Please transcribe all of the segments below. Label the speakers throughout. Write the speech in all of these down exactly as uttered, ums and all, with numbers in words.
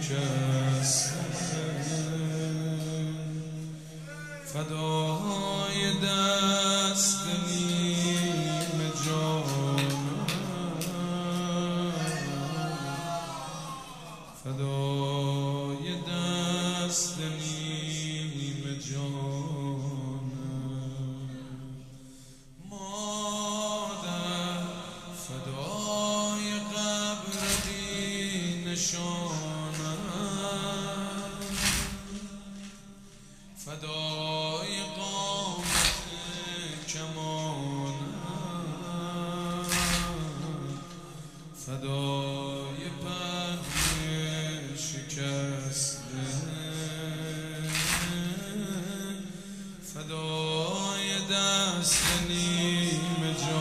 Speaker 1: شکسته فدای دست نیم جانم فدای دست نیم جانم مادر فدای قبر بی نشانم فدای قامت کمانم فدای پهن شکسته فدای دست نیم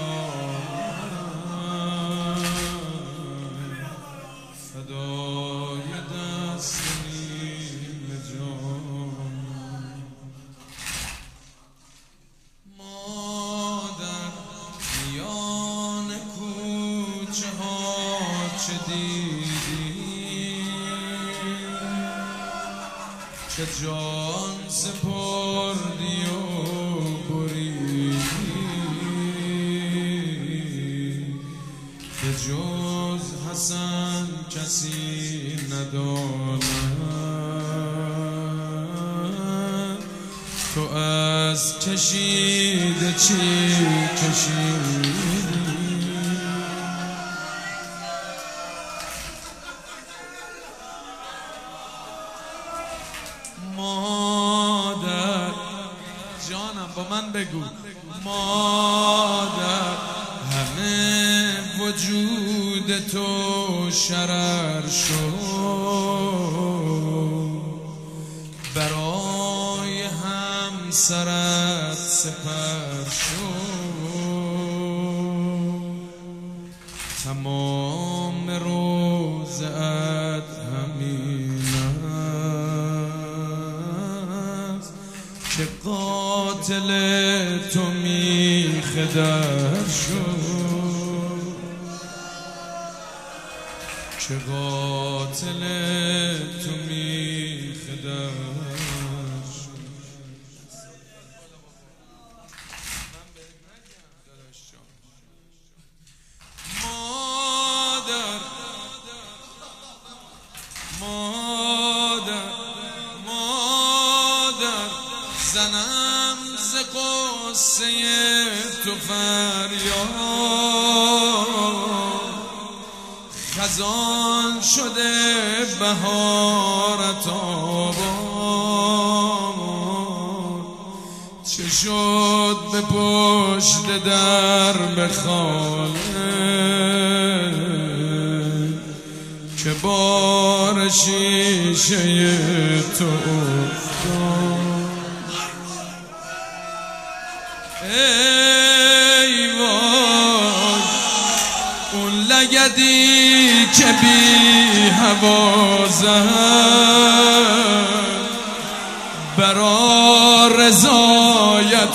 Speaker 1: جانم فدای دست نیم جانم مادر میان کوچه ها چه دیدی که جان سپردی و بریدی که جز حسن کسی نداند تو از کشیده چی کشیدی مادر جانم با من بگو مادر همه وجود تو شرر شد برای همسرت سپر شد تمام روزت همین است که قاتل تو میخدر شد که قاتل تو میخدر شد مادر مادر مادر زنم ز قصه تو فریاد خزان شده بهارت آباد چه شد به پشت در بخاله که بار شیشه تو افتاد ای وای اون لگدی که بی هوا زد برا رضایت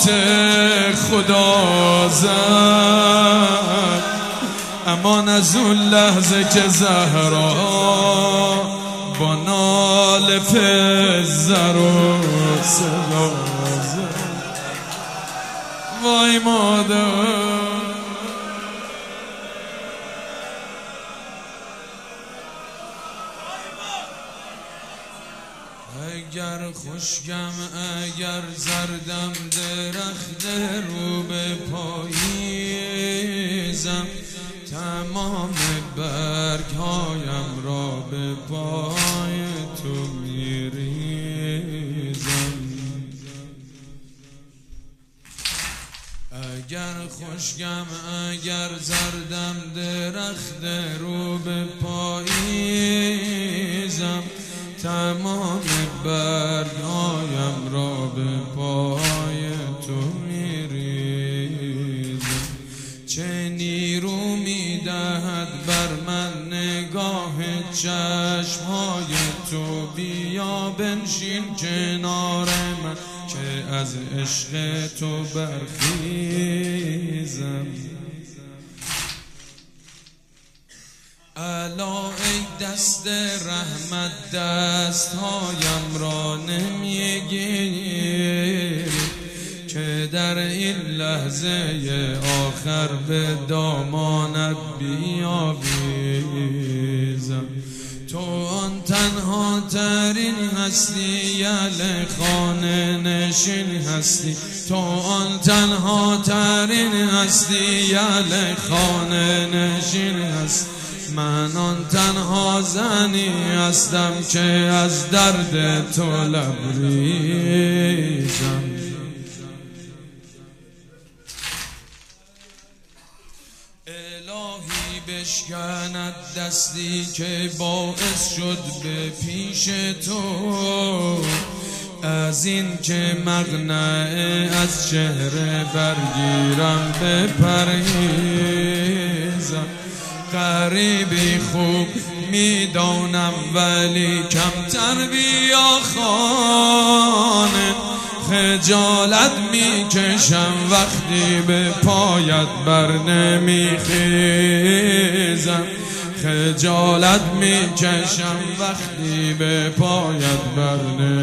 Speaker 1: خدا زد امان از اون لحظه که زهرا با نال فزر و صدا زد وای مادر اگر خشکم اگر زردم درخت رو به پاییزم تمام برگ هایم را به پای تو میریزم اگر خشکم اگر زردم درخت رو به پاییزم تمام برگایم را به پای تو میریزم چه نیرو میدهد بر من نگاه چشمهای تو بیا بنشین کنار من که از عشق تو برخیزم الا ای دست رحمت دستهایم را نمیگیری که در این لحظه آخر به دامانت بیاویزم. تو آن تنها ترین هستی، یل خانه نشین هستی. تو آن تنها ترین هستی، یل خانه نشین هستی. من آن تنها زنی هستم که از درد تو لبریزم. الهی بشکند دستی که باعث شد به پیش تو از این که مقنعه از چهره برگیرم بپرهیزم. غریبی خوب میدانم ولی کمتر بیا خانه. خجالت میکشم وقتی به پایت بر نمیخیزم. خجالت میکشم وقتی به پایت بر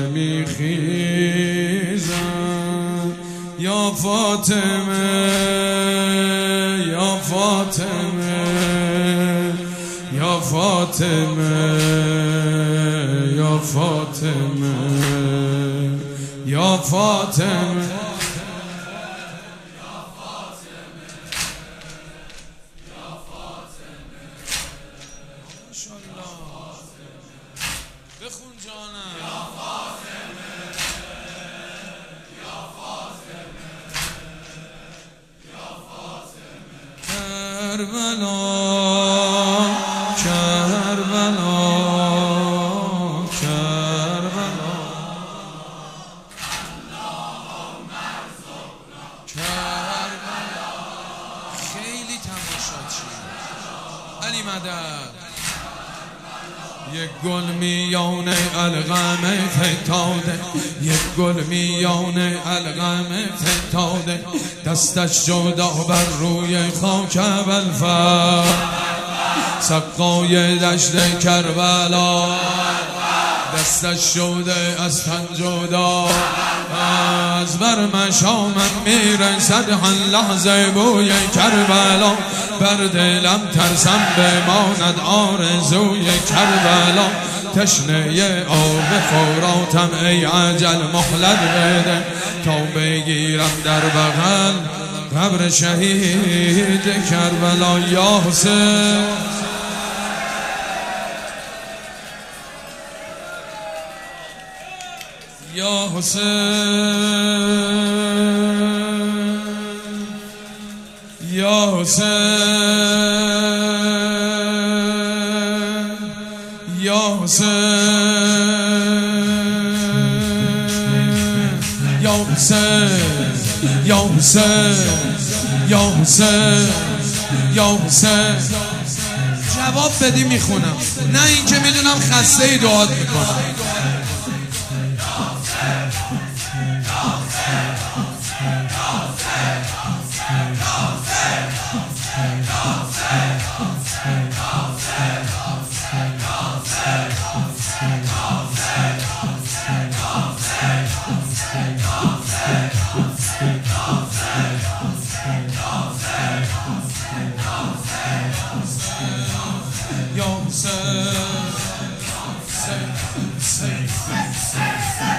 Speaker 1: نمیخیزم. یا فاطمه یا فاطمه یا فاطمه یا فاطمه یا فاطمه بخون جانم. یا فاطمه یا فاطمه یا فاطمه کربلا کربلا کربلا اللهم ارزقنا کربلا. خیلی تماشاچی علی مدد. یک گل میان القمه فتاده، یک گل میان القمه فتاده. دستش جدا بر روی خاک بلفر، سقای دشت کربلا. دستش شده از تن جدا، از بر مشامم میرسد هر لحظه بوی کربلا. بر دلم ترسم بماند آرزوی کربلا. تشنه آب فراتم ای عجل مهلت بده تا بگیرم در بغل قبر شهید کربلا. یا حسین یا حسین یا حسین یا حسین یا حسین یا حسین یا حسین یا حسین. جواب بدی میخونم، نه این که میدونم خسته ای دعات میکنم.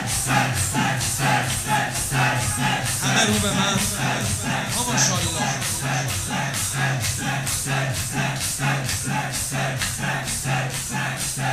Speaker 1: همه رو به من. ماشاءالله